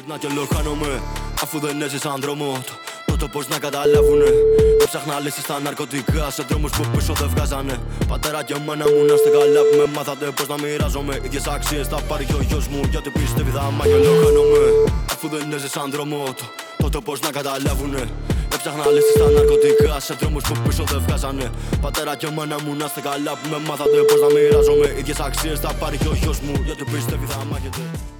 Γυρνά κι όλο χάνομαι, αφού δεν έζησαν δρόμο. Τότε πώς να καταλάβουνε. Έψαχνα λύσεις στα ναρκωτικά, σε δρόμους που πίσω δεν βγάζανε. Πατέρα και μάνα μου να είστε καλά που με μάθατε πώς να μοιράζομαι. Ίδιες αξίες θα πάρει και ο γιος μου, γιατί πιστεύει θα μάγελο χάνομαι. Αφού δεν έζησαν δρόμο, τότε πώς να καταλάβουνε. Έψαχνα λύσεις στα ναρκωτικά, σε δρόμους που πίσω δεν βγάζανε. Πατέρα και μάνα μου να είστε καλά που με μάθατε πώς να μοιράζομαι. Ίδιες αξίες θα πάρει και ο γιος μου, γιατί πιστεύει θα μάγεται.